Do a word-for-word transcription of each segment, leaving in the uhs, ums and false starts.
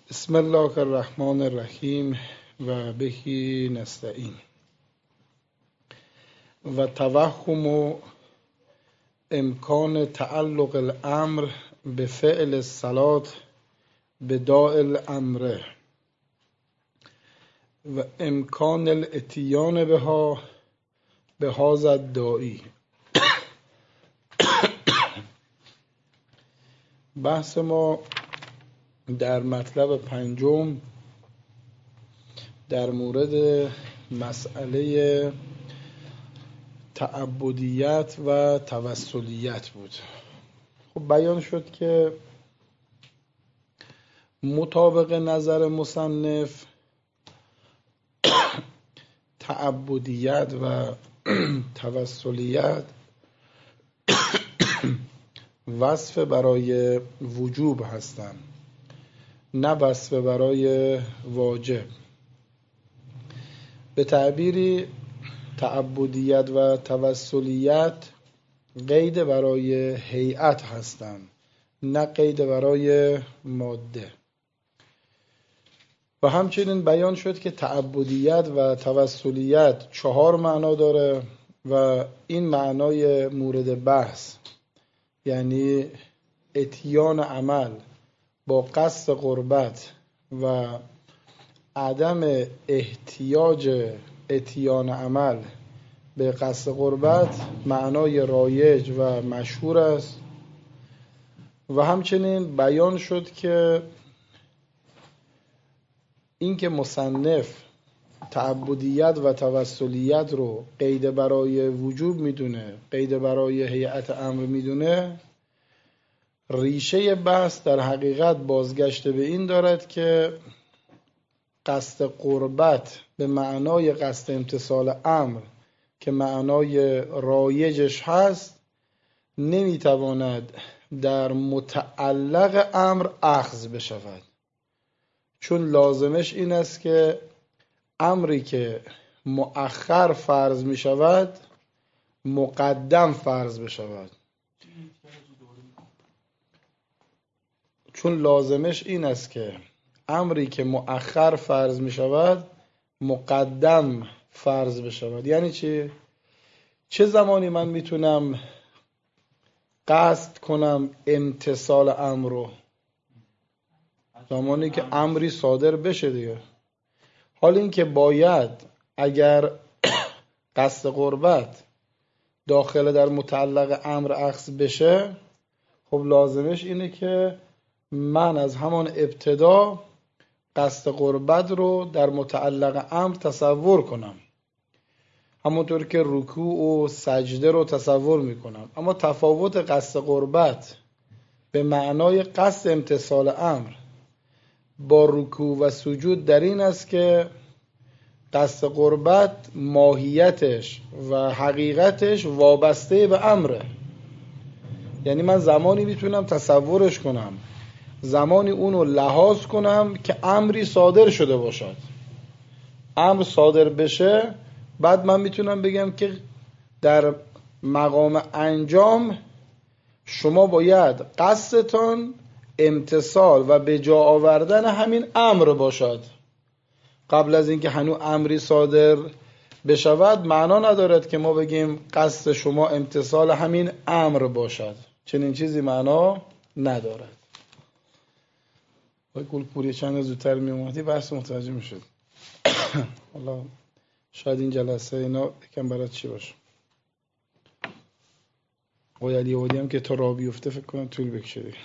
بسم الله الرحمن الرحیم و بهی نستعین. و توهم امکان تعلق الامر به فعل الصلاة بداء الامر و امکان الاتیان بها به هذا الداعی. بحث ما در مطلب پنجم در مورد مسئله تعبدیت و توسلیت بود. خب بیان شد که مطابق نظر مصنف تعبدیت و توسلیت وصف برای وجوب هستند، نه وصف برای واجب. به تعبیری تعبدیت و توسلیت قید برای هیئت هستند، نه قید برای ماده. و همچنین بیان شد که تعبدیت و توسلیت چهار معنا داره و این معنای مورد بحث، یعنی اتیان عمل با قصد قربت و عدم احتیاج اتیان عمل به قصد قربت، معنای رایج و مشهور است. و همچنین بیان شد که اینکه مصنف تعبدیت و توسلیت رو قید برای وجوب میدونه، قید برای هیئت امر میدونه، ریشه بحث در حقیقت بازگشته به این دارد که قصد قربت به معنای قصد امتثال امر که معنای رایجش هست نمیتواند در متعلق امر اخذ بشود، چون لازمش این است که امری که مؤخر فرض می شود مقدم فرض بشود. چون لازمش این است که امری که مؤخر فرض می شود مقدم فرض بشود. یعنی چی؟ چه زمانی من میتونم قصد کنم امتثال امر رو؟ زمانی که امری صادر بشه دیگه. حال این که باید اگر قصد قربت داخل در متعلق امر اخذ بشه، خب لازمش اینه که من از همان ابتدا قصد قربت رو در متعلق امر تصور کنم، همونطور که رکوع و سجده رو تصور میکنم. اما تفاوت قصد قربت به معنای قصد امتثال امر با رکوع و سجود در این است که قصد قربت ماهیتش و حقیقتش وابسته به امره. یعنی من زمانی میتونم تصورش کنم، زمانی اونو لحاظ کنم که امری صادر شده باشد. امر صادر بشه، بعد من میتونم بگم که در مقام انجام شما باید قصدتان امتثال و به جا آوردن همین امر باشد. قبل از اینکه هنوز امری صادر بشود معنا ندارد که ما بگیم قصد شما امتثال همین امر باشد. چنین چیزی معنا ندارد. وای گلپوری چند زودتر می اومدی بحث متوجه می شد. حالا شاید این جلسه اینا یکم برات چی باشه. آقای علی عودی هم که تا راه بیفته فکر کنم طول بکشه دیگه.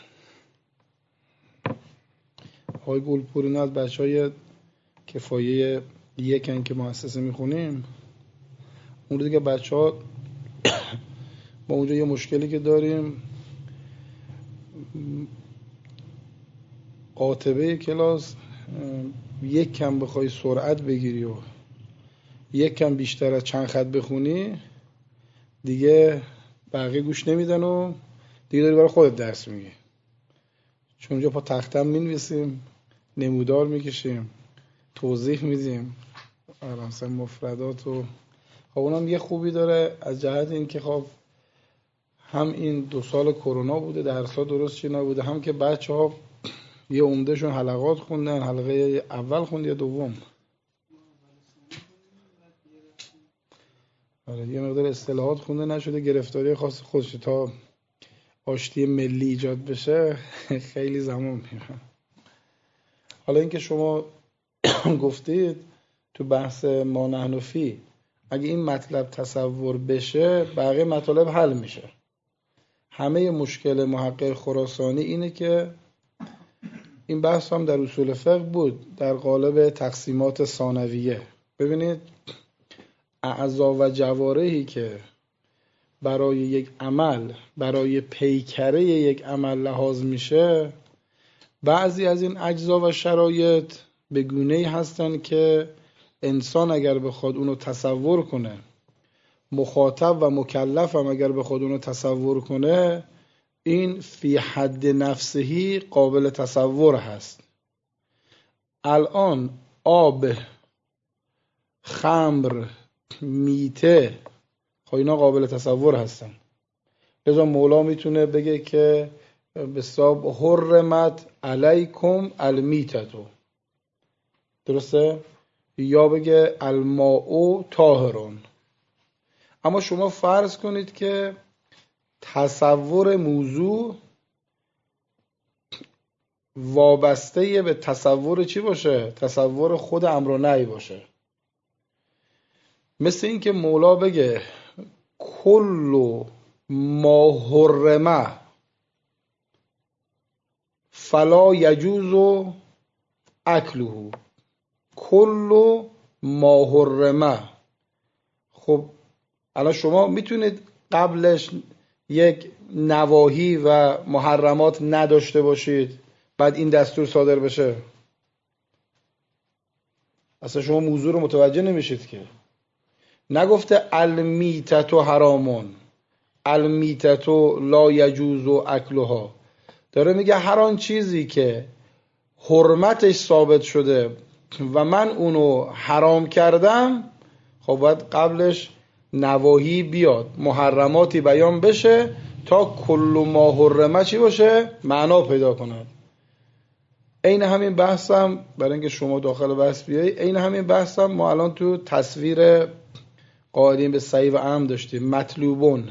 آقای گلپوری نه از بچهای کفایه یکن که مؤسسه میخونیم، اون رو دیگه بچه ها با اونجا یه مشکلی که داریم، قاطبه کلاس یک کم بخوای سرعت بگیری و یک کم بیشتر از چند خط بخونی دیگه بقیه گوش نمیدن و دیگه داری برای خودت درس میگی. چون اونجا پا تختم مینویسیم، نمودار میکشیم، توضیح میدیم، مثلا مفردات و خب اونم یه خوبی داره از جهت این که خب هم این دو سال کرونا بوده، درس‌ها درست چی نبوده، هم که بچه‌ها یه عمدهشون حلقات خوندن، حلقه اول خوند یا دوم؟ آره یه مقدار اصطلاحات خونده نشده، گرفتاری خاص خودش تا آشتی ملی ایجاد بشه خیلی زمان میره. حالا اینکه شما گفتید تو بحث ما نحن فی اگه این مطلب تصور بشه بقیه مطالب حل میشه. همه مشکل محقق خراسانی اینه که این بحث هم در اصول فقه بود در قالب تقسیمات ثانویه. ببینید اعضا و جوارحی که برای یک عمل، برای پیکره یک عمل لحاظ میشه، بعضی از این اجزا و شرایط به گونه‌ای هستن که انسان اگر بخواد اونو تصور کنه، مخاطب و مکلف هم اگر بخواد اونو تصور کنه، این فی حد نفسهی قابل تصور هست. الان آب، خمر، میته، خب اینا قابل تصور هستن. لذا مولا میتونه بگه که به حساب حرمت علیکم المیتتو، درسته؟ یا بگه الماء طاهرون. اما شما فرض کنید که تصور موضوع وابسته به تصور چی باشه؟ تصور خود امر و نهی باشه. مثل این که مولا بگه کل ما حرمه فلا یجوز اکله، کل ما حرمه. خب الان شما میتونید قبلش یک نواهی و محرمات نداشته باشید بعد این دستور صادر بشه؟ اصلا شما موضوع رو متوجه نمیشید که. نگفته المیتتو حرامون، المیتتو لا یجوز اکلها، داره میگه هر آن چیزی که حرمتش ثابت شده و من اونو حرام کردم، خب باید قبلش نواهی بیاد، محرماتی بیان بشه تا کل ما حرمه چی باشه؟ معنا پیدا کنه. این همین بحثم برای اینکه شما داخل بحث بیایی، این همین بحثم ما الان تو تصویر قائلین به صحیح و اهم داشتیم، مطلوبون،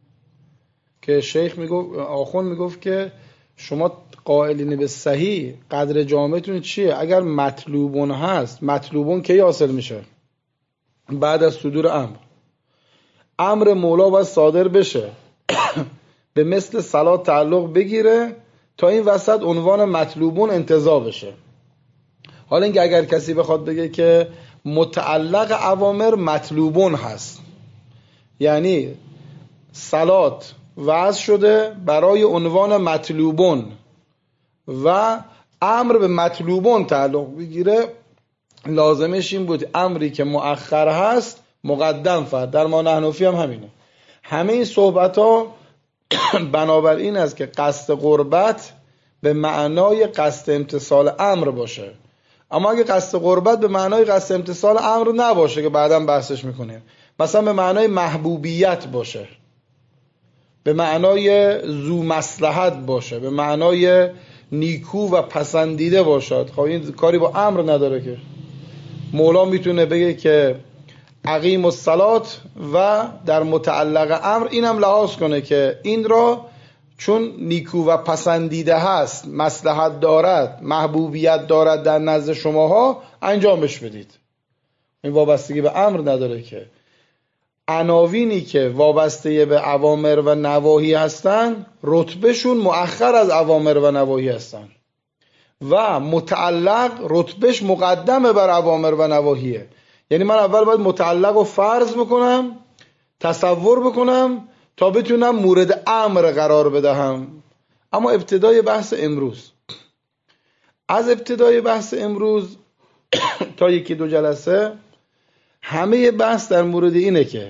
که شیخ میگفت، آخوند میگفت که شما قائلین به صحیح قدر جامعتون چیه؟ اگر مطلوبون هست، مطلوبون کی حاصل میشه؟ بعد از صدور امر. امر مولا باید صادر بشه به مثل صلات تعلق بگیره تا این وسط عنوان مطلوبون انتزاع بشه. حالا اینکه اگر کسی بخواد بگه که متعلق اوامر مطلوبون هست، یعنی صلات وضع شده برای عنوان مطلوبون و امر به مطلوبون تعلق بگیره، لازمش این بود امری که مؤخر هست مقدم فرد. در ما نحن فی هم همینه. همه این صحبت ها بنابراین است که قصد قربت به معنای قصد امتصال امر باشه. اما اگه قصد قربت به معنای قصد امتصال امر نباشه که بعداً بحثش میکنیم، مثلا به معنای محبوبیت باشه، به معنای ذو مصلحت باشه، به معنای نیکو و پسندیده باشد، خب این کاری با امر نداره که. مولا میتونه بگه که اقیم الصلات و در متعلق امر اینم لحاظ کنه که این را چون نیکو و پسندیده هست، مصلحت دارد، محبوبیت دارد در نزد شماها، انجامش بدید. این وابستگی به امر نداره که. عناوینی که وابسته به اوامر و نواهی هستن رتبهشون مؤخر از اوامر و نواهی هستن و متعلق رتبهش مقدمه بر اوامر و نواهیه. یعنی من اول باید متعلق رو فرض بکنم، تصور بکنم تا بتونم مورد امر قرار بدهم. اما ابتدای بحث امروز، از ابتدای بحث امروز تا یکی دو جلسه همه بحث در مورد اینه که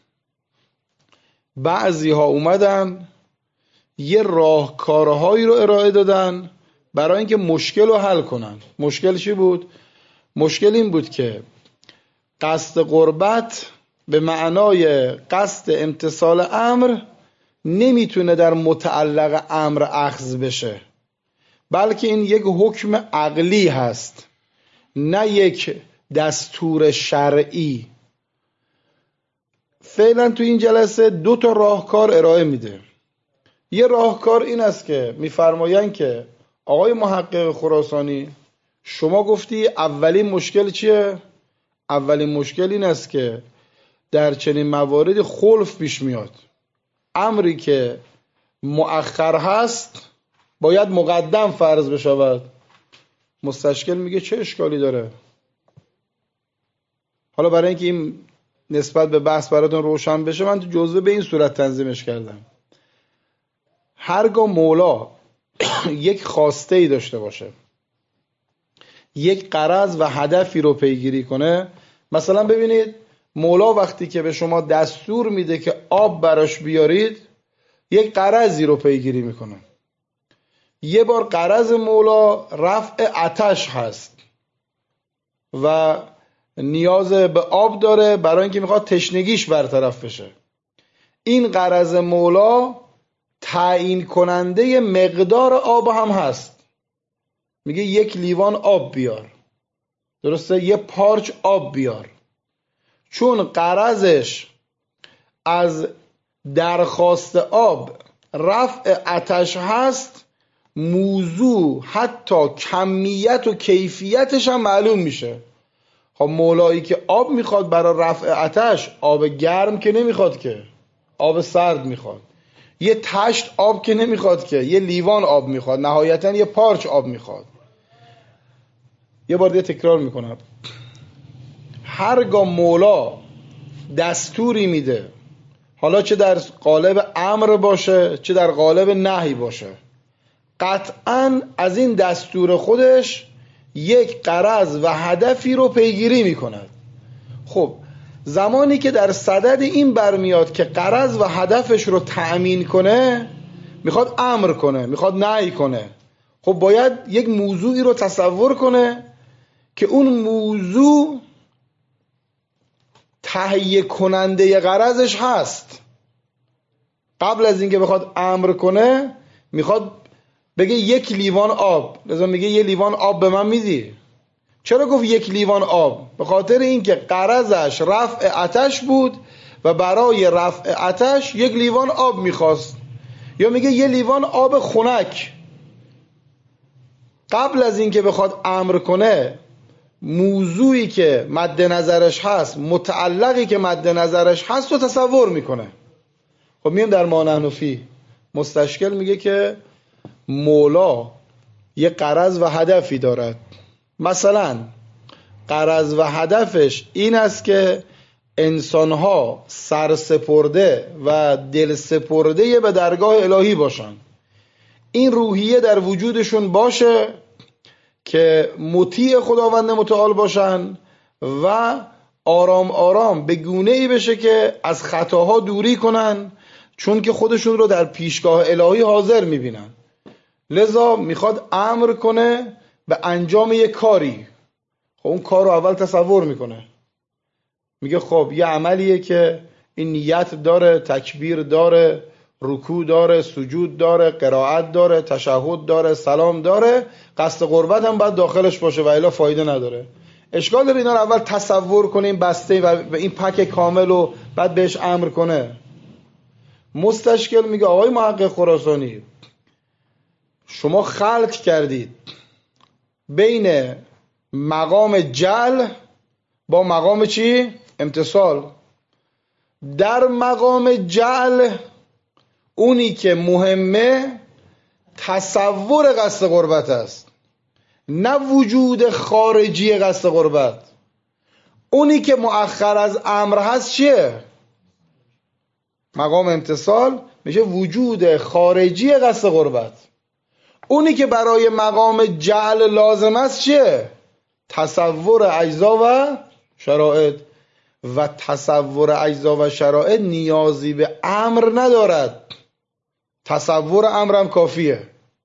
بعضی ها اومدن یه راهکارهایی رو ارائه دادن برای اینکه مشکل رو حل کنن. مشکل چی بود؟ مشکل این بود که قصد قربت به معنای قصد امتصال امر نمیتونه در متعلق امر اخذ بشه. بلکه این یک حکم عقلی هست، نه یک دستور شرعی. فعلا تو این جلسه دو تا راهکار ارائه میده. یه راهکار این است که میفرمایند که آقای محقق خراسانی شما گفتی اولین مشکل چیه؟ اولین مشکل این است که در چنین مواردی خلف پیش میاد. امری که مؤخر هست باید مقدم فرض بشود. مستشکل میگه چه اشکالی داره؟ حالا برای اینکه این نسبت به بحث براتون روشن بشه من تو جزوه به این صورت تنظیمش کردم. هرگاه مولا یک خواسته ای داشته باشه، یک غرض و هدفی رو پیگیری کنه، مثلا ببینید مولا وقتی که به شما دستور میده که آب براش بیارید یک غرضی رو پیگیری میکنه. یه بار غرض مولا رفع آتش هست و نیاز به آب داره برای اینکه میخواد تشنگیش برطرف بشه. این غرض مولا تعیین کننده مقدار آب هم هست. میگه یک لیوان آب بیار، درسته؟ یه پارچ آب بیار. چون غرضش از درخواست آب رفع آتش هست، موضوع حتی کمیت و کیفیتش هم معلوم میشه. خب مولایی که آب میخواد برای رفع آتش، آب گرم که نمیخواد، که آب سرد میخواد. یه تشت آب که نمیخواد، که یه لیوان آب میخواد، نهایتا یه پارچ آب میخواد. یه بار دیگه تکرار میکنم، هرگاه مولا دستوری میده، حالا چه در قالب امر باشه چه در قالب نهی باشه، قطعاً از این دستور خودش یک غرض و هدفی رو پیگیری میکند. خب زمانی که در صدد این برمیاد که غرض و هدفش رو تأمین کنه، میخواد امر کنه، میخواد نهی کنه، خب باید یک موضوعی رو تصور کنه که اون موضوع تهیه کننده غرضش هست. قبل از اینکه بخواد امر کنه میخواد بگه یک لیوان آب، لذا میگه یه لیوان آب به من میدی. چرا گفت یک لیوان آب؟ به خاطر اینکه غرضش رفع آتش بود و برای رفع آتش یک لیوان آب میخواست. یا میگه یه لیوان آب خنک. قبل از اینکه بخواد امر کنه موضوعی که مد نظرش هست، متعلقی که مد نظرش هست رو تصور میکنه. خب میم در ما نحن فیه مستشکل میگه که مولا یه غرض و هدفی دارد. مثلا غرض و هدفش این است که انسانها سرسپرده و دل سپرده به درگاه الهی باشن. این روحیه در وجودشون باشه که مطیع خداوند متعال باشن و آرام آرام به گونه‌ای بشه که از خطاها دوری کنن، چون که خودشون رو در پیشگاه الهی حاضر میبینن. لذا میخواد امر کنه به انجام یک کاری. خب اون کار رو اول تصور میکنه، میگه خب یه عملیه که این نیت داره، تکبیر داره، رکوع داره، سجود داره، قرائت داره، تشهد داره، سلام داره، قصد قربت هم باید داخلش باشه و الا فایده نداره. اشکال داره اینا رو اول تصور کنه، این بسته و این پک کامل رو بعد بهش امر کنه. مستشکل میگه آقای محقق خراسانی شما خلط کردید بین مقام جعل با مقام چی؟ امتصال. در مقام جعل اونی که مهمه تصور قصد قربت است، نه وجود خارجی قصد قربت. اونی که مؤخر از امر هست چیه؟ مقام امتصال میشه وجود خارجی قصد قربت. اونی که برای مقام جعل لازم است چیه؟ تصور اجزا و شرایط. و تصور اجزا و شرایط نیازی به امر ندارد، تصور امرم کافیه.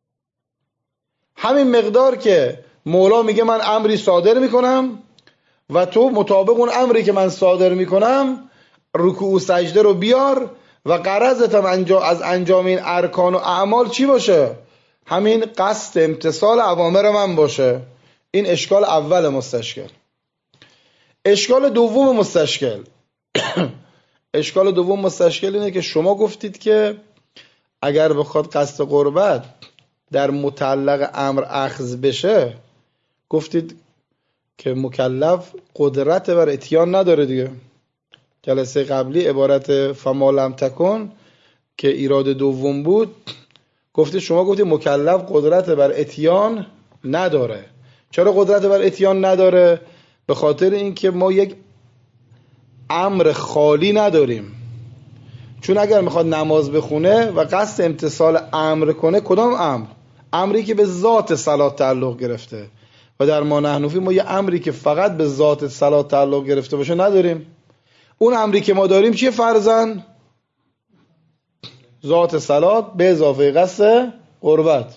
همین مقدار که مولا میگه من امری صادر میکنم و تو مطابق اون امری که من صادر میکنم رکوع و سجده رو بیار و غرضت هم از انجام این ارکان و اعمال چی باشه؟ همین قصد امتثال اوامر من باشه. این اشکال اول مستشکل. اشکال دوم مستشکل اشکال دوم مستشکل اینه که شما گفتید که اگر بخواد قصد قربت در متعلق امر اخذ بشه، گفتید که مکلف قدرت بر اتیان نداره دیگه. جلسه قبلی عبارت فما لم تکن که ایراد دوم بود، گفتید شما گفتید مکلف قدرت بر اتیان نداره. چرا قدرت بر اتیان نداره؟ به خاطر اینکه ما یک امر خالی نداریم. چون اگر میخواد نماز بخونه و قصد امتثال امر کنه، کدام امر؟ امری که به ذات صلات تعلق گرفته. و در ما نحنفی ما یه امری که فقط به ذات صلات تعلق گرفته باشه نداریم. اون امری که ما داریم چیه فرضاً؟ ذات صلات به اضافه قصد قربت.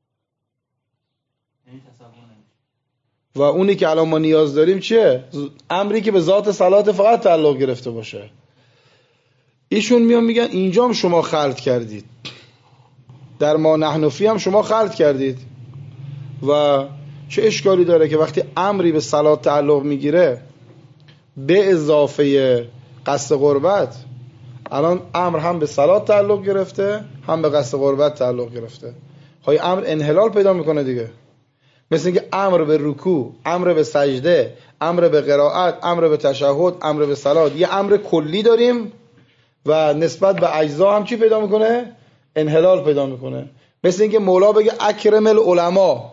و اونی که الان ما نیاز داریم چیه؟ امری که به ذات صلات فقط تعلق گرفته باشه. ایشون میان میگن اینجا هم شما خلط کردید، در ما نحنفی هم شما خلط کردید. و چه اشکالی داره که وقتی امری به صلات تعلق میگیره به اضافه قصد قربت، الان امر هم به صلات تعلق گرفته هم به قصد قربت تعلق گرفته، های امر انحلال پیدا میکنه دیگه. مثل اینکه امر به رکوع، امر به سجده، امر به قرائت، امر به تشهد، امر به صلات، یه امر کلی داریم و نسبت به اجزا هم چی پیدا میکنه؟ انحلال پیدا میکنه. مثل اینکه مولا بگه اکرم العلماء،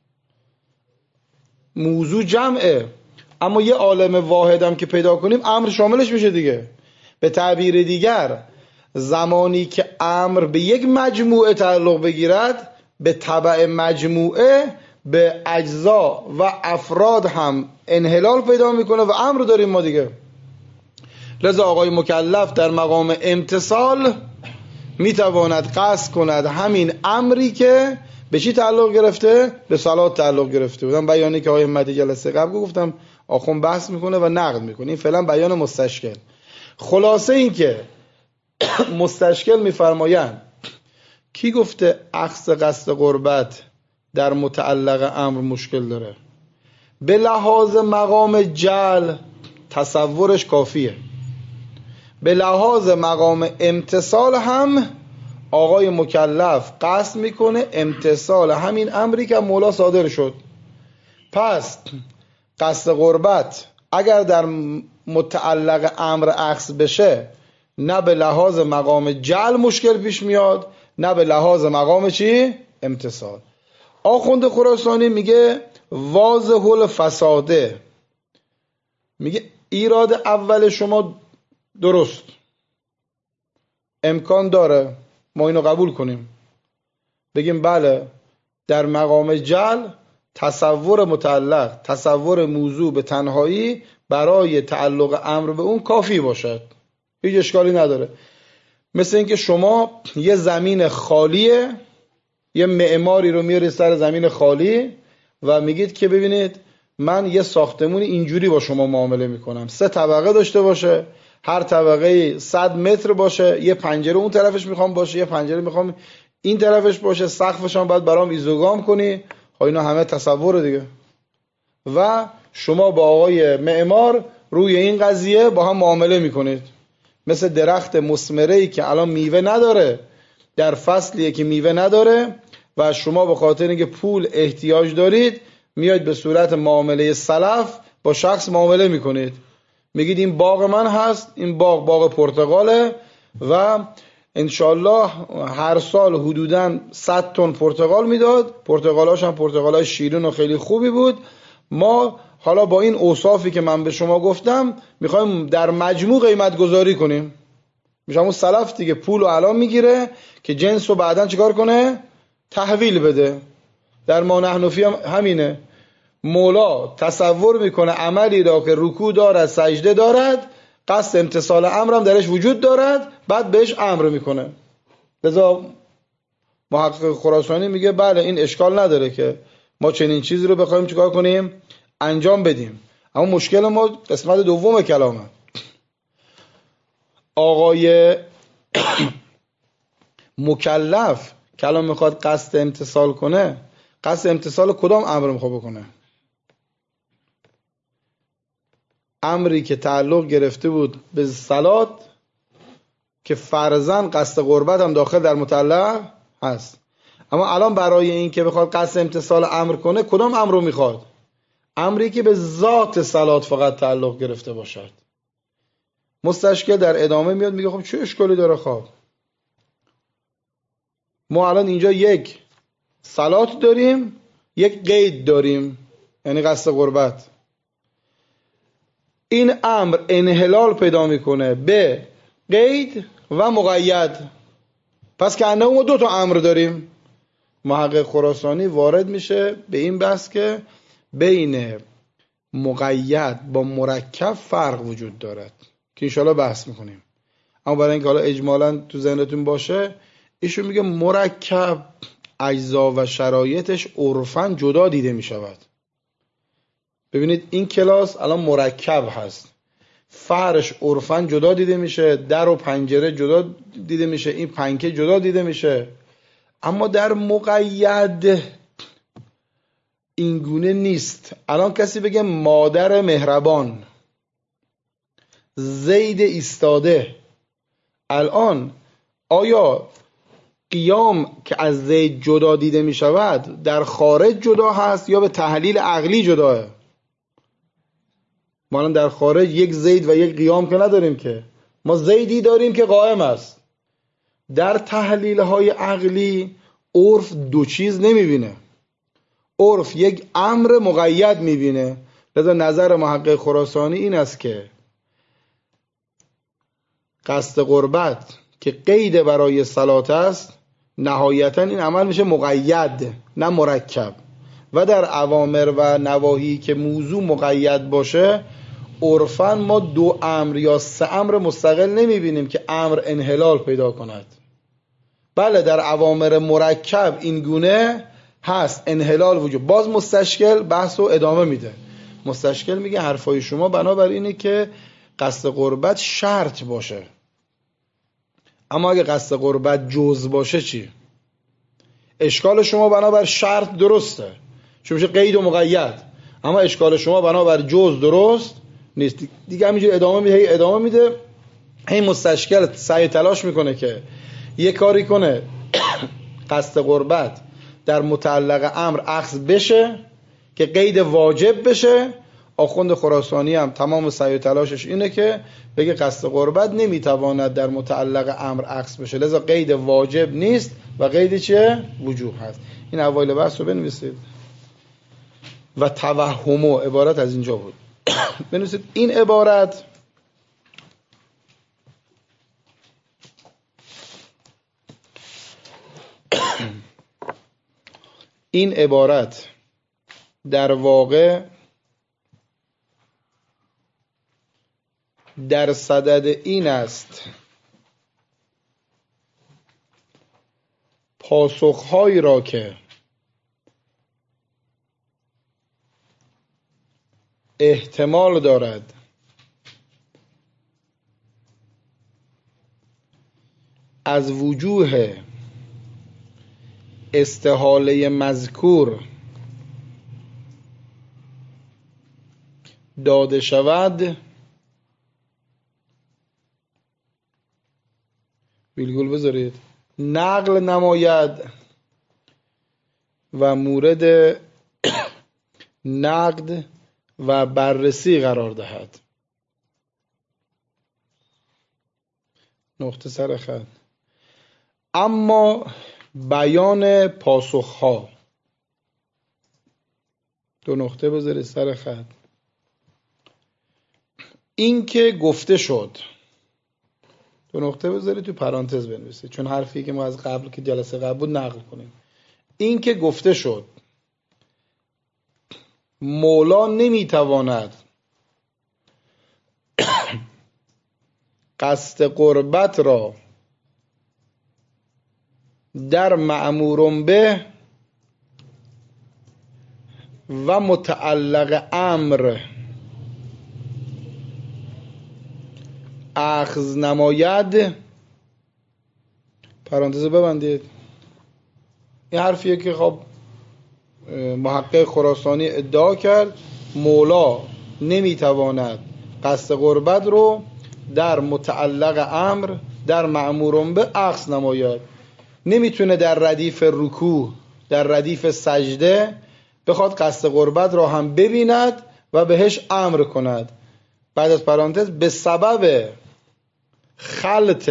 موضوع جمعه اما یه عالم واحد هم که پیدا کنیم امر شاملش میشه دیگه. به تعبیر دیگر زمانی که امر به یک مجموعه تعلق بگیرد، به تبع مجموعه به اجزا و افراد هم انحلال پیدا میکنه و امر داریم ما دیگه. لذا آقای مکلف در مقام امتثال میتواند قصد کند همین امری که به چی تعلق گرفته؟ به صلات تعلق گرفته. بودم بیانی که آقای همتی جلسه قبل گفتم آخون بحث میکنه و نقد میکنه. این فعلا بیان مستشکل. خلاصه این که مستشکل میفرمایند کی گفته اخذ قصد قربت در متعلق امر مشکل داره؟ به لحاظ مقام جعل تصورش کافیه، به لحاظ مقام امتثال هم آقای مکلف قصد میکنه امتثال همین امری که مولا صادر شد. پس قصد قربت اگر در متعلق امر اخذ بشه، نه به لحاظ مقام جعل مشکل پیش میاد، نه به لحاظ مقام چی؟ امتثال. آخوند خراسانی میگه واضح الفساده، میگه ایراد اول شما درست، امکان داره ما اینو قبول کنیم، بگیم بله در مقام جعل تصور متعلق، تصور موضوع به تنهایی برای تعلق امر به اون کافی باشد، هیچ اشکالی نداره. مثل اینکه شما یه زمین خالیه، یه معماری رو میارید سر زمین خالی و میگید که ببینید من یه ساختمون اینجوری با شما معامله میکنم، سه طبقه داشته باشه، هر طبقه صد متر باشه، یه پنجره اون طرفش میخوام باشه، یه پنجره میخوام این طرفش باشه، سقفش هم باید برام ایزوگام کنی. ها اینا همه تصور دیگه. و شما با آقای معمار روی این قضیه با هم معامله میکنید. مثل درخت مثمره‌ای که الان میوه نداره، در فصلیه که میوه نداره و شما به خاطر اینکه پول احتیاج دارید میاید به صورت معامله سلف با شخص معامله میکنید، میگید این باغ من هست، این باغ باغ پرتقاله و انشالله هر سال حدوداً صد تن پرتقال میداد، پرتقالاش هم پرتقالای شیرین و خیلی خوبی بود. ما حالا با این اوصافی که من به شما گفتم میخوایم در مجموع قیمت گذاری کنیم. میشه همون سلف دیگه، پول رو الان میگیره که جنس رو بعداً چیکار کنه؟ تحویل بده. در ما نحنفی هم همینه. مولا تصور میکنه عملی را که رکوع دارد، سجده دارد، قصد امتثال امرم درش وجود دارد، بعد بهش امر میکنه. لذا محقق خراسانی میگه بله این اشکال نداره که ما چنین چیزی رو بخوایم چیکار کنیم؟ انجام بدیم. اما مشکل ما قسمت دوم کلامه. آقای مکلف که الان میخواد قصد امتثال کنه، قصد امتثال کدام امر میخواد بکنه؟ امری که تعلق گرفته بود به صلات که فرضاً قصد قربت هم داخل در متعلق هست. اما الان برای این که بخواد قصد امتثال امر کنه، کدام امر رو میخواد؟ امری که به ذات صلات فقط تعلق گرفته باشد. مستشکل در ادامه میاد میگه خب چه اشکالی داره؟ خب ما الان اینجا یک صلات داریم، یک قید داریم، یعنی قصد قربت. این امر انحلال پیدا میکنه به قید و مقید. پس که ما دو تا امر داریم. محقق خراسانی وارد میشه به این بحث که بین مقید با مرکب فرق وجود دارد که انشاءالله بحث میکنیم. اما برای اینکه حالا اجمالاً تو ذهنتون باشه، ایشون میگه مرکب اجزا و شرایطش عرفاً جدا دیده میشود. ببینید این کلاس الان مرکب هست، فرش عرفاً جدا دیده میشه، در و پنجره جدا دیده میشه، این پنکه جدا دیده میشه. اما در مقید اینگونه نیست. الان کسی بگه مادر مهربان، زید ایستاده، الان آیا قیام که از زید جدا دیده می شود در خارج جدا هست یا به تحلیل عقلی جداه؟ ما الان در خارج یک زید و یک قیام که نداریم، که ما زیدی داریم که قائم است. در تحلیل های عقلی عرف دو چیز نمی بینه. عرف یک امر مقید می بینه. لذا نظر محقق خراسانی این است که قصد قربت که قید برای صلات است، نهایتا این عمل میشه مقید نه مرکب. و در اوامر و نواهی که موضوع مقید باشه، عرفاً ما دو امر یا سه امر مستقل نمیبینیم که امر انحلال پیدا کند. بله در اوامر مرکب این گونه هست انحلال وجود. باز مستشکل بحث رو ادامه میده. مستشکل میگه حرفای شما بنابر اینه که قصد قربت شرط باشه. اما اگه قصد قربت جز باشه چی؟ اشکال شما بنابر شرط درسته، چون میشه قید و مقید. اما اشکال شما بنابر جز درست نیست. دیگه همینجور ادامه میده، هی ادامه میده. این مستشکل سعی تلاش میکنه که یه کاری کنه قصد قربت در متعلق امر اخذ بشه که قید واجب بشه. آخوند خراسانی هم تمام سعی تلاشش اینه که بگه قصد قربت نمیتواند در متعلق امر اخذ بشه، لذا قید واجب نیست و قید چیه؟ وجوب هست. این اوایل بحث رو بنویسید. و توهم و عبارت از اینجا بود. بنویسید این عبارت این عبارت در واقع در صدد این است پاسخهایی را که احتمال دارد از وجوه استحاله مذکور داده شود، ویلگول بذارید، نقل نماید و مورد نقد و بررسی قرار دهد. نقطه سر خط. اما بیان پاسخها، دو نقطه بذارید سر خط. این که گفته شد، دو نقطه بذارید تو پرانتز بنویسید، چون حرفی که ما از قبل که جلسه قبل بود نقل کنیم. این که گفته شد مولا نمیتواند قصد قربت را در مأمور به و متعلق امر اخذ نماید، پرانتز ببندید، این حرفیه که خب محقق خراسانی ادعا کرد مولا نمیتواند قصد قربت رو در متعلق امر در مأمورون به عکس نماید. نمیتونه در ردیف رکوع در ردیف سجده بخواد قصد قربت را هم ببیند و بهش امر کند. بعد از پرانتز به سبب خلط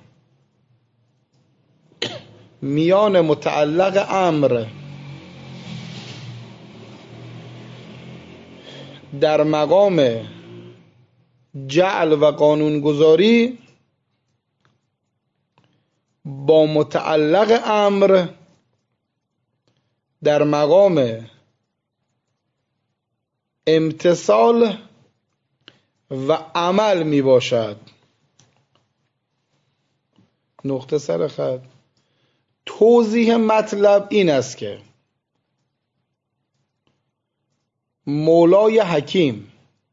میان متعلق امر در مقام جعل و قانونگذاری با متعلق امر در مقام امتثال و عمل می باشد. نقطه سر خط. توضیح مطلب این است که مولای حکیم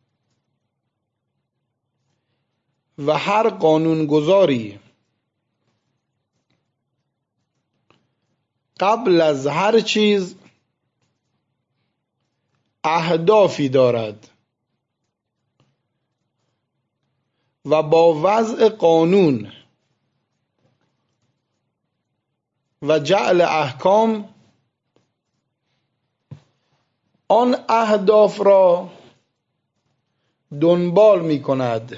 و هر قانونگذاری قبل از هر چیز اهدافی دارد و با وضع قانون و جعل احکام آن اهداف را دنبال می کند.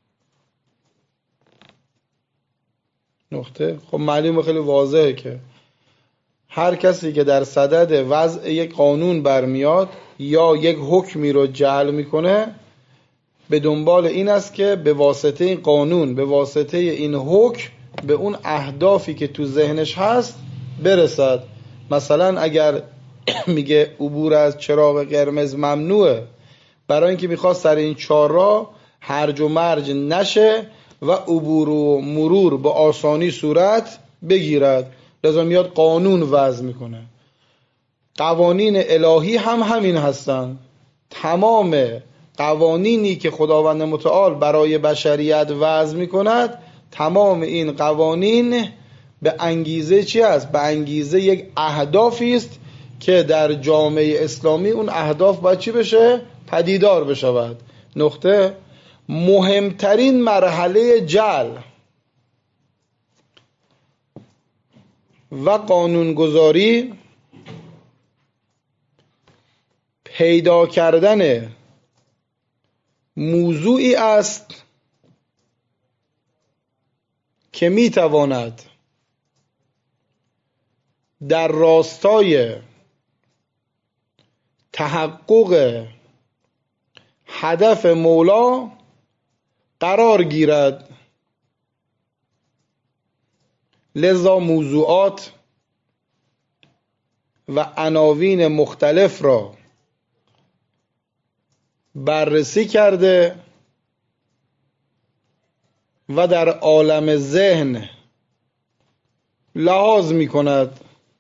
نقطه. خب معلومه خیلی واضحه که هر کسی که در صدد وضع یک قانون برمیاد یا یک حکمی رو جعل میکنه به دنبال این است که به واسطه این قانون به واسطه این حکم به اون اهدافی که تو ذهنش هست برسد. مثلا اگر میگه عبور از چراغ قرمز ممنوعه برای اینکه میخواد سر این چهارراه هرج و مرج نشه و عبور و مرور به آسانی صورت بگیرد، لذا میاد قانون وضع میکنه. قوانین الهی هم همین هستن. تمام قوانینی که خداوند متعال برای بشریت وضع میکند تمام این قوانین به انگیزه چی است؟ به انگیزه یک اهدافی است که در جامعه اسلامی اون اهداف باید چی بشه؟ پدیدار بشود. نقطه. مهمترین مرحله جعل و قانونگذاری پیدا کردن موضوعی است که میتواند در راستای تحقق هدف مولا قرار گیرد. لذا موضوعات و عناوین مختلف را بررسی کرده و در عالم ذهن لحاظ می کند.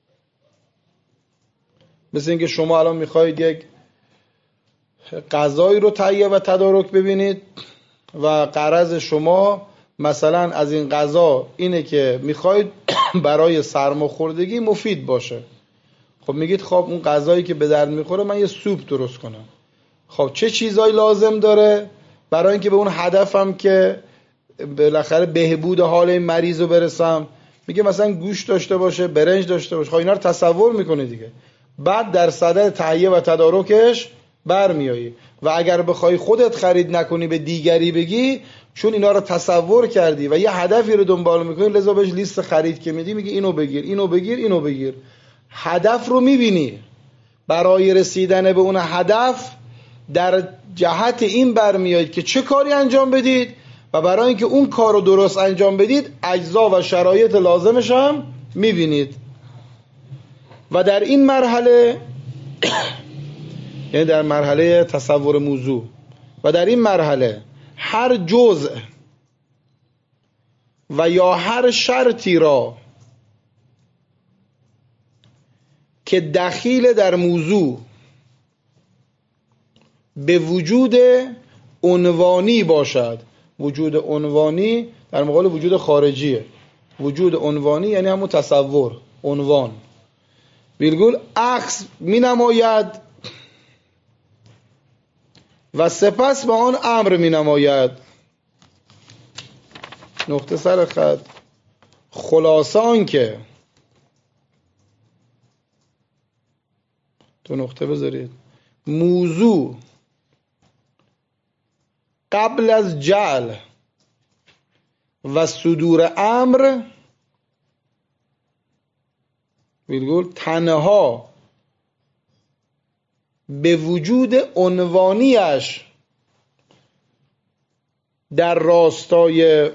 مثل اینکه شما الان میخواید یک غذایی رو تهیه و تدارک ببینید و غرض شما مثلا از این غذا اینه که میخواید برای سرماخوردگی مفید باشه. خب میگید خب اون غذایی که به درد میخوره من یه سوپ درست کنم. خب چه چیزایی لازم داره برای اینکه به اون هدفم که بالاخره بهبود حال این مریض رو برسم؟ میگه مثلا گوشت داشته باشه، برنج داشته باشه. خب اینا رو تصور میکنه دیگه. بعد در صدد تهیه و تدارکش برمیایی و اگر بخوای خودت خرید نکنی به دیگری بگی، چون اینا رو تصور کردی و یه هدفی رو دنبال میکنی، لذا بهش لیست خرید که میدی میگی اینو بگیر اینو بگیر اینو بگیر. هدف رو میبینی، برای رسیدن به اون هدف در جهت این برمیایید که چه کاری انجام بدید و برای اینکه اون کار رو درست انجام بدید اجزا و شرایط لازمش هم میبینید. و در این مرحله یعنی در مرحله تصور موضوع و در این مرحله هر جزء و یا هر شرطی را که دخیل در موضوع به وجود عنوانی باشد. وجود عنوانی در مقابل وجود خارجیه. وجود عنوانی یعنی همون تصور، عنوان. ویرگول اخذ می نماید و سپس به آن امر می نماید. نقطه سر خط. خلاصه آن که تو نقطه بذارید موضوع قبل از جعل و صدور امر ویرگول تنها به وجود عنوانیش در راستای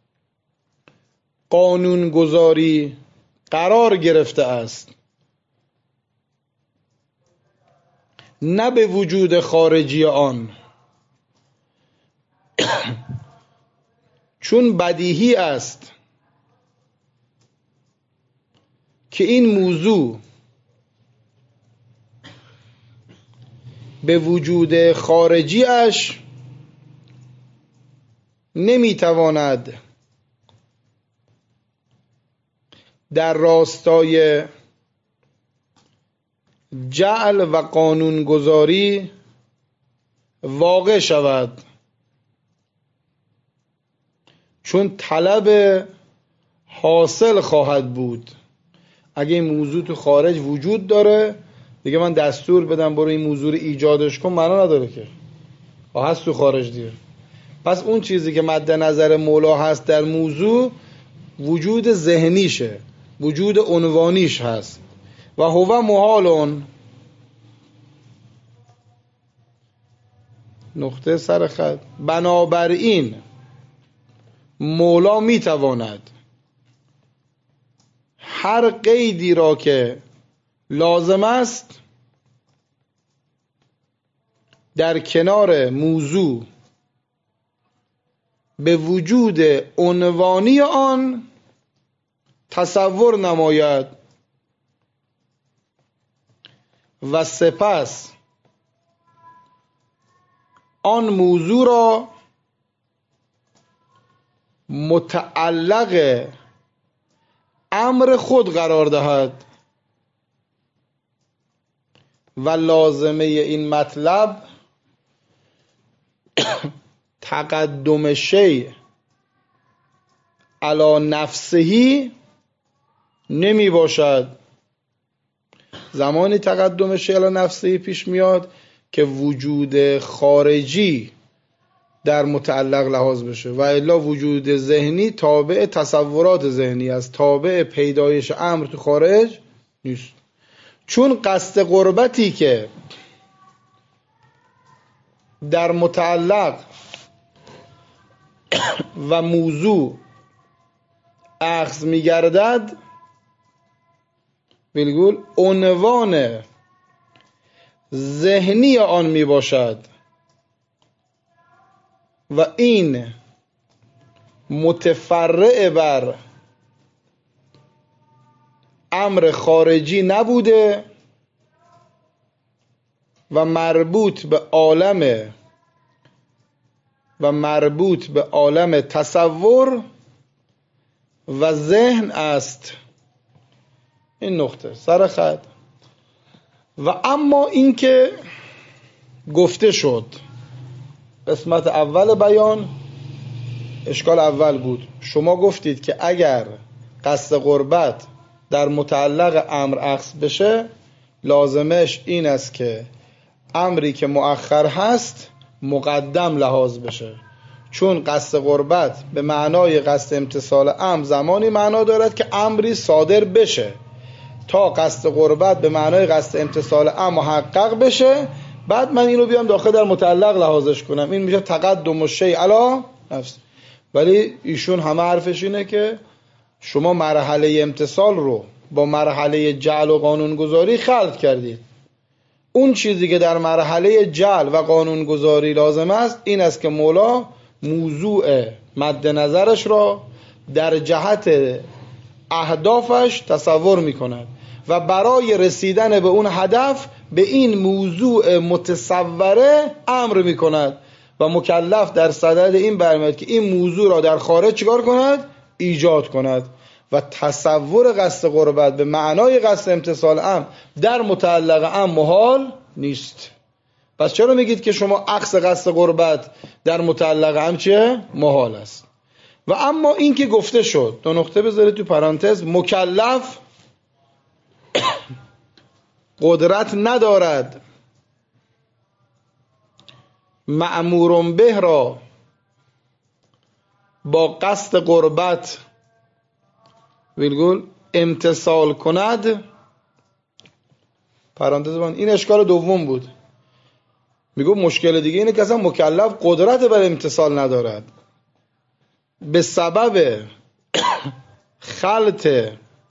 قانونگذاری قرار گرفته است، نه به وجود خارجی آن. چون بدیهی است که این موضوع به وجود خارجی اش نمیتواند در راستای جعل و قانونگذاری واقع شود، چون طلب حاصل خواهد بود. اگه این موضوع تو خارج وجود داره دیگه من دستور بدم برو این موضوع رو ایجادش کن، معنا نداره که آه هست تو خارج دیگه. پس اون چیزی که مد نظر مولا هست در موضوع وجود ذهنیشه، وجود عنوانیش هست. و هو محالون نقطه سر خط. بنابراین مولا میتواند هر قیدی را که لازم است در کنار موضوع به وجود عنوانی آن تصور نماید و سپس آن موضوع را متعلق امر خود قرار دهد. و لازمه این مطلب تقدم شیء علی نفسهی نمی باشد. زمانی تقدم شیء علی نفسهی پیش میاد که وجود خارجی در متعلق لحاظ بشه و الا وجود ذهنی تابع تصورات ذهنی است، تابع پیدایش امر تو خارج نیست. چون قصد قربتی که در متعلق و موضوع اخذ می گردد بالگول عنوان ذهنی آن می باشد و این متفرع بر امر خارجی نبوده و مربوط به عالم و مربوط به عالم تصور و ذهن است. این نقطه سر خط. و اما این که گفته شد قسمت اول بیان اشکال اول بود، شما گفتید که اگر قصد قربت در متعلق امر اخذ بشه لازمش این است که امری که مؤخر هست مقدم لحاظ بشه، چون قصد قربت به معنای قصد امتصال امر زمانی معنا دارد که امری صادر بشه، تا قصد قربت به معنای قصد امتصال امر محقق بشه بعد من اینو بیام داخل در متعلق لحاظش کنم. این میشه تقدم الشیء علی نفس. ولی ایشون همه حرفش اینه که شما مرحله امتصال رو با مرحله جعل و قانونگذاری خلط کردید. اون چیزی که در مرحله جعل و قانونگذاری لازم است این است که مولا موضوع مد نظرش را در جهت اهدافش تصور می کند و برای رسیدن به اون هدف به این موضوع متصوره امر می کند و مکلف در صدد این برمیاد که این موضوع را در خارج چیکار کند؟ ایجاد کند. و تصور قصد قربت به معنای قصد امتثال امر در متعلق امر محال نیست. پس چرا میگید که شما عکس قصد قربت در متعلق امر چیه؟ محال است. و اما این که گفته شد، دو نقطه بذارید تو پرانتز، مکلف قدرت ندارد مأمور به را با قصد قربت ویرگول امتثال کند. پرانتز بان این اشکال دوم بود. میگو مشکل دیگه اینه که اصلا مکلف قدرت بر امتثال ندارد به سبب خلط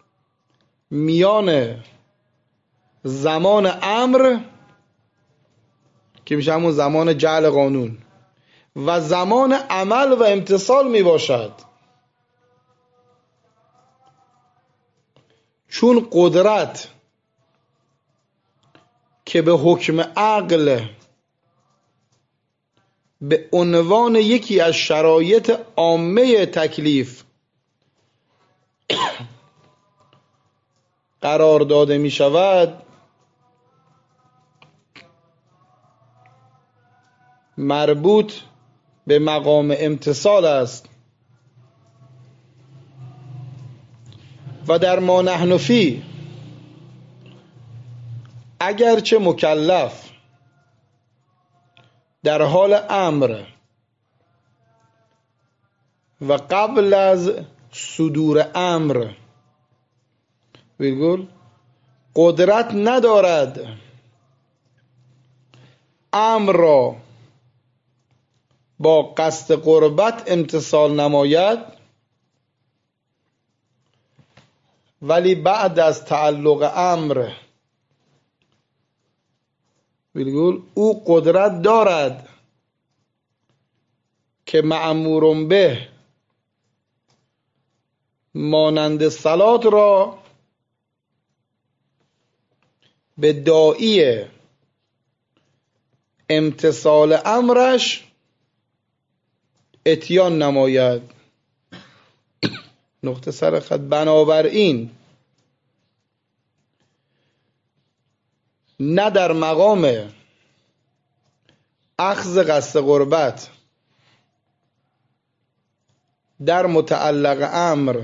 میان زمان امر که میشه همون زمان جعل قانون و زمان عمل و امتثال میباشد. چون قدرت که به حکم عقل به عنوان یکی از شرایط عامه تکلیف قرار داده می شود، مربوط به مقام امتثال است و در ما نحن فی اگرچه مکلف در حال امر و قبل از صدور امر ویرگول قدرت ندارد امر را با قصد قربت امتثال نماید، ولی بعد از تعلق امر ویرگول او قدرت دارد که مأمور به مانند صلات را به داعی امتثال امرش اتیان نماید. نقطه سر خط. بنابراین نه در مقام اخذ قصد قربت در متعلق امر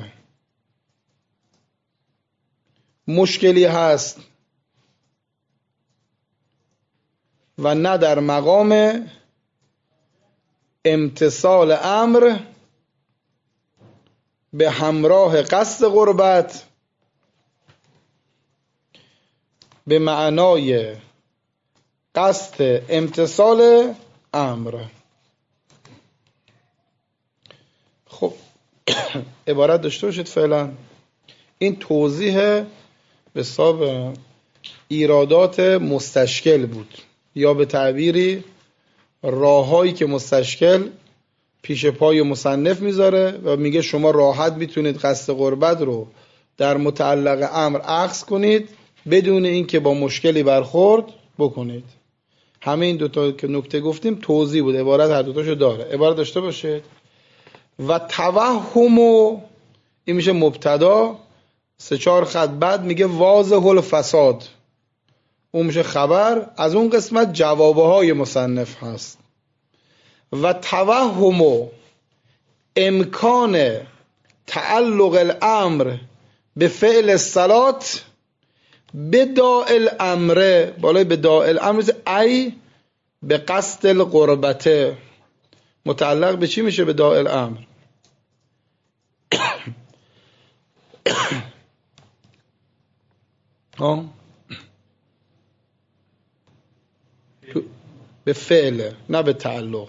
مشکلی هست و نه در مقام امتثال امر به همراه قصد قربت به معنای قصد امتثال امر. خب عبارت داشته باشید فعلا. این توضیح به حساب ایرادات مستشکل بود، یا به تعبیری راههایی که مستشکل پیش پای مصنف میذاره و میگه شما راحت میتونید قصد قربت رو در متعلق امر اخذ کنید بدون اینکه با مشکلی برخورد بکنید. همه این دوتا که نکته گفتیم توضیح بود، عبارت هر دوتاشو داره. عبارت داشته باشید. و توهم، این میشه مبتدا، سه چهار خط بعد میگه واضح الفساد، اون میشه خبر، از اون قسمت جوابه های مصنف هست. و توهم امکان تعلق الامر به فعل الصلات به داء الامر، بالای به داء الامر ای به قصد القربته، متعلق به چی میشه؟ به داء الامر. ها به فعل، نه به تعلق.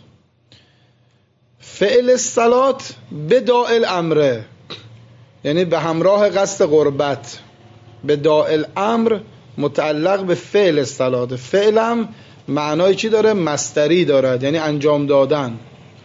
فعل الصلات به داء الامر یعنی به همراه قصد قربت، به داء الامر متعلق به فعل الصلات. فعلم معنای چی داره؟ مصدری دارد، یعنی انجام دادن.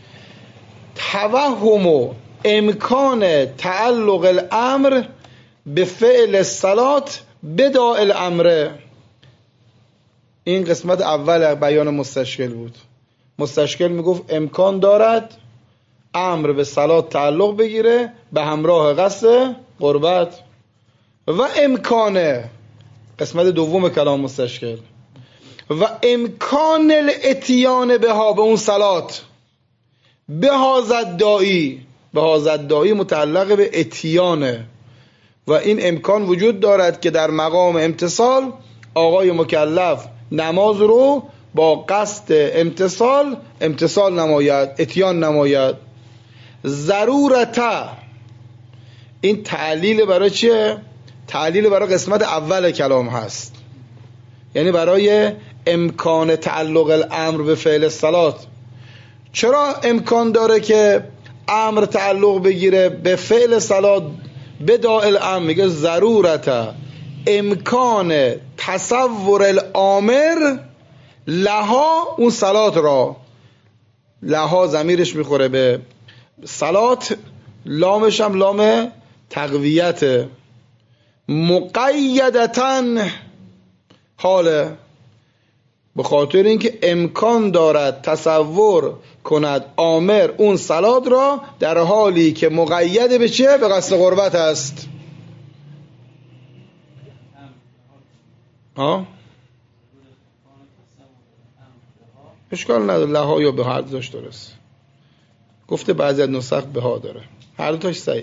توهم و امکان تعلق الامر به فعل الصلات به داء الامر، این قسمت اول بیان مستشکل بود. مستشکل میگفت امکان دارد امر به صلات تعلق بگیره به همراه قصد قربت. و امکانه، قسمت دوم کلام مستشکل، و امکان الاتیان بها، به اون صلات، به هازد دائی، به هازد دائی متعلق به اتیانه و این امکان وجود دارد که در مقام امتصال آقای مکلف نماز رو با قصد امتصال امتصال نماید، اتیان نماید. ضرورتا، این تعلیل برای چیه؟ تعلیل برای قسمت اول کلام هست، یعنی برای امکان تعلق الامر به فعل الصلات. چرا امکان داره که امر تعلق بگیره به فعل صلات به داء الامر؟ میگه ضرورتا امکان تصور الامر لها، اون صلات را، لها ضمیرش میخوره به صلات، لامش هم لام تقویت، مقیدتن حاله، به خاطر اینکه امکان دارد تصور کند آمر اون صلات را در حالی که مقید به چه؟ به قصد قربت است. ها؟ اشکال نداره، لها یا به هر دوش درست گفته، بعضی از نسخ به ها داره، هر دوش صحیح.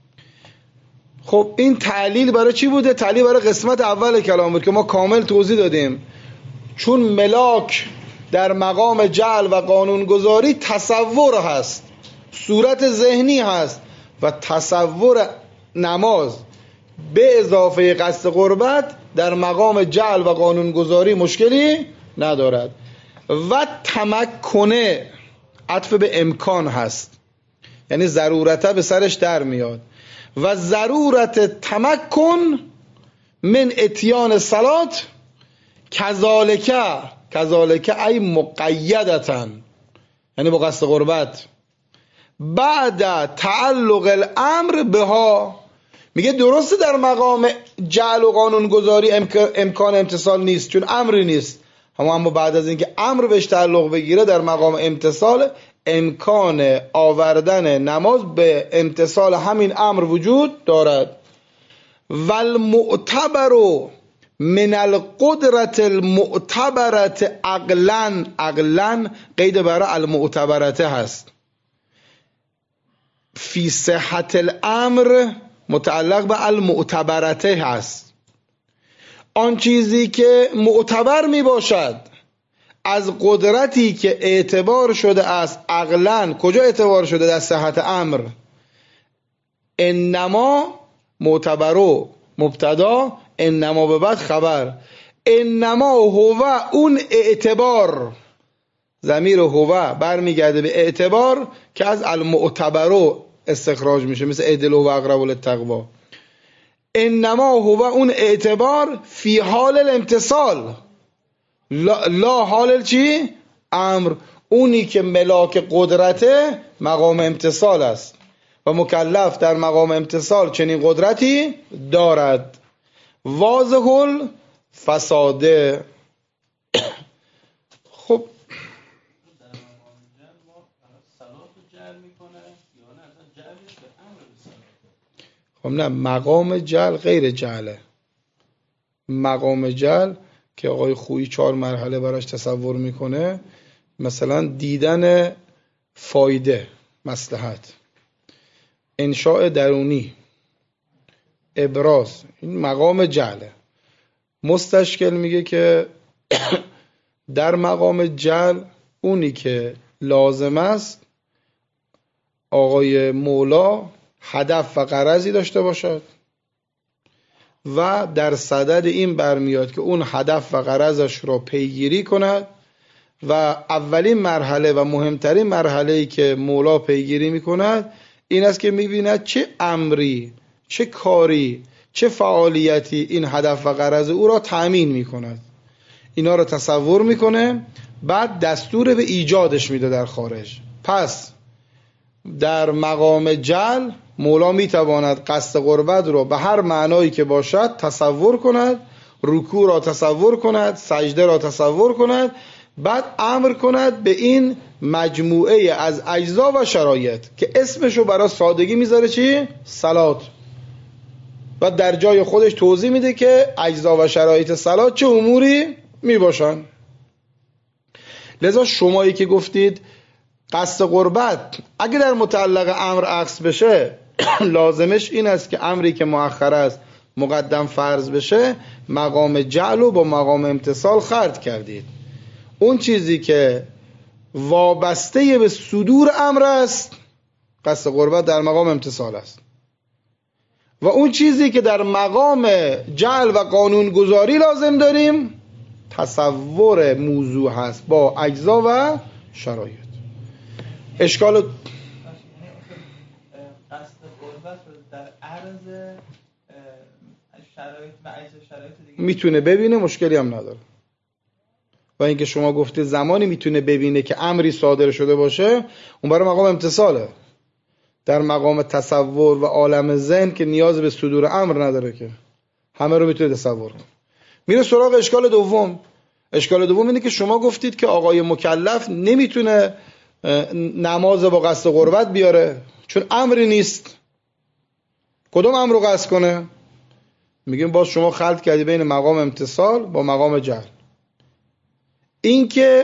خب این تعلیل برای چی بوده؟ تعلیل برای قسمت اول کلام بود که ما کامل توضیح دادیم. چون ملاک در مقام جعل و قانونگذاری تصور هست، صورت ذهنی هست و تصور نماز به اضافه قصد قربت در مقام جعل و قانونگذاری مشکلی ندارد. و تمکنه عطف به امکان هست، یعنی ضرورته به سرش در میاد. و ضرورت تمکن من اتیان صلات کذالکه، کذالکه ای مقیدتن، یعنی با قصد قربت، بعد تعلق الامر بها. میگه درسته در مقام جعل و قانونگذاری امکان امتصال نیست چون امری نیست، اما اما بعد از اینکه امر بهش تعلق بگیره در مقام امتصال امکان آوردن نماز به امتصال همین امر وجود دارد. والمعتبر من القدرت المعتبرت عقلا، عقلا قید برای المعتبرته هست، فی صحت الامر متعلق به المعتبرته هست. آن چیزی که معتبر می باشد از قدرتی که اعتبار شده است عقلا، کجا اعتبار شده؟ در صحت امر. انما معتبرو مبتدا، انما به بعد خبر. انما هو، اون اعتبار، ضمیر هو برمیگرده به اعتبار که از المعتبرو استخراج میشه، مثل اعدلو و اقرب للتقوا. انما هو، اون اعتبار، فی حال الامتصال، لا, لا حال چی؟ امر. اونی که ملاک قدرته مقام امتصال است و مکلف در مقام امتصال چنین قدرتی دارد. واضح الفساده. خب خب نه، مقام جعل غیر جعله. مقام جعل که آقای خویی چهار مرحله براش تصور میکنه، مثلا دیدن فایده، مصلحت، انشاء درونی، ابراز، این مقام جعله. مستشکل میگه که در مقام جعل اونی که لازم است آقای مولا هدف و غرضی داشته باشد و در صدد این برمیاد که اون هدف و غرضش را پیگیری کند و اولین مرحله و مهمترین مرحله‌ای که مولا پیگیری میکند این است که میبیند چه امری، چه کاری، چه فعالیتی این هدف و غرض او را تأمین میکند. اینا را تصور میکنه، بعد دستور به ایجادش میده در خارج. پس در مقام جعل مولا میتواند قصد قربت را به هر معنایی که باشد تصور کند، رکوع را تصور کند، سجده را تصور کند، بعد امر کند به این مجموعه از اجزا و شرایط که اسمشو برای سادگی میذاره چی؟ صلات، و در جای خودش توضیح میده که اجزا و شرایط صلات چه اموری میباشن. لذا شمایی که گفتید قصد قربت اگه در متعلق امر عکس بشه لازمش این است که امری که مؤخر است مقدم فرض بشه، مقام جعل و با مقام امتصال خرد کردید. اون چیزی که وابسته به صدور امر است قصد قربت در مقام امتصال است، و اون چیزی که در مقام جعل و قانون گذاری لازم داریم تصور موضوع هست با اجزا و شرایط. اشکال قصد قربت در عرض شرایط و اجزا شرایط دیگه میتونه ببینه، مشکلی هم نداره. و اینکه شما گفته زمانی میتونه ببینه که امری صادر شده باشه، اون برای مقام امتصاله. در مقام تصور و عالم ذهن که نیاز به صدور امر نداره، که همه رو میتونه تصور کنه. میره سراغ اشکال دوم. اشکال دوم اینه که شما گفتید که آقای مکلف نمیتونه نماز با قصد قربت بیاره چون امری نیست. کدوم امر رو قصد کنه؟ میگیم باز شما خلط کردی بین مقام امتصال با مقام جعل. این که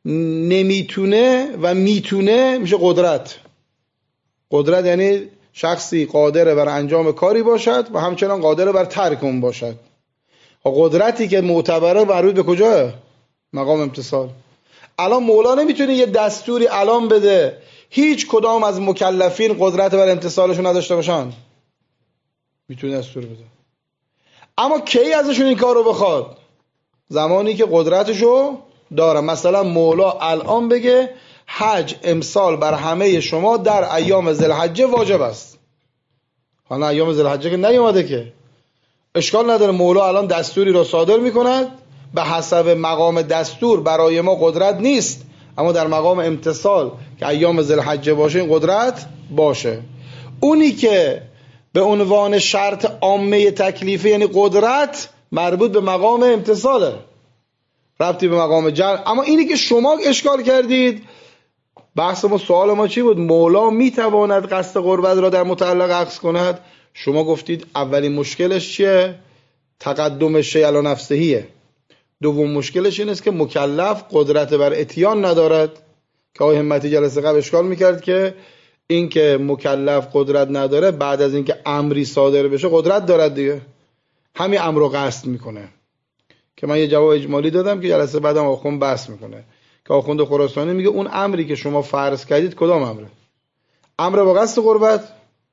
نمیتونه و میتونه میشه قدرت. قدرت یعنی شخصی قادر بر انجام کاری باشد و همچنان قادر بر ترک اون باشد. قدرتی که معتبره مربوط به کجاه؟ مقام امتصال. الان مولا نمیتونه یه دستوری الان بده هیچ کدام از مکلفین قدرت بر امتصالشون نداشته باشن؟ میتونه دستور بده، اما کی ازشون این کار رو بخواد؟ زمانی که قدرتشو داره. مثلا مولا الان بگه حج امسال بر همه شما در ایام ذوالحجه واجب است. حالا ایام ذوالحجه که نیومده که، اشکال نداره. مولا الان دستوری رو صادر میکند به حسب مقام دستور برای ما قدرت نیست، اما در مقام امتصال که ایام ذوالحجه باشه این قدرت باشه. اونی که به عنوان شرط عامه تکلیفی یعنی قدرت مربوط به مقام امتصاله، ربطی به مقام جعل. اما اینی که شما اشکال کردید، بحث ما سوال ما چی بود؟ مولا میتواند قصد قربت را در متعلق عکس کند. شما گفتید اولین مشکلش چیه؟ تقدم شیء علی نفسهیه. دوم مشکلش این است که مکلف قدرت بر اتیان ندارد، که آقای همتی جلسه قبل اشکال میکرد که این که مکلف قدرت نداره بعد از اینکه امری صادر بشه قدرت دارد دیگه، همین امر رو قصد میکنه. که من یه جواب اجمالی دادم که جلسه بعدم آخوند بحث میکنه که آخوند خراسانی میگه اون امری که شما فرض کردید کدام امره؟ امر با قصد قربت.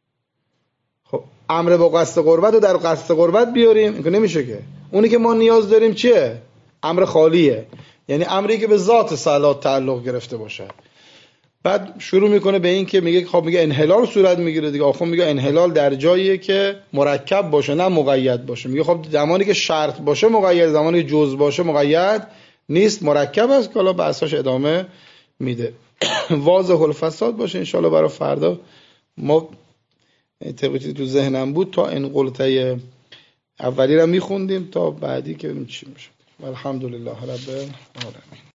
خب امر با قصد قربت رو در قصد قربت بیاریم، این که نمیشه که. اونی که ما نیاز داریم چیه؟ امر خالیه، یعنی امری که به ذات صلات تعلق گرفته باشه. بعد شروع میکنه به این که میگه خب میگه انحلال صورت میگیره دیگه. آخوند میگه انحلال در جاییه که مرکب باشه نه مقید باشه. میگه خب زمانی که شرط باشه مقید، زمانی که جزء باشه مقید نیست، مرکب است. که حالا بحثاش ادامه میده. واضح الفساد باشه انشالله برای فردا. ما طبقی تو ذهنم بود تا این قلطه اولی رو میخوندیم تا بعدی که چی میشه. الحمدلله رب العالمین.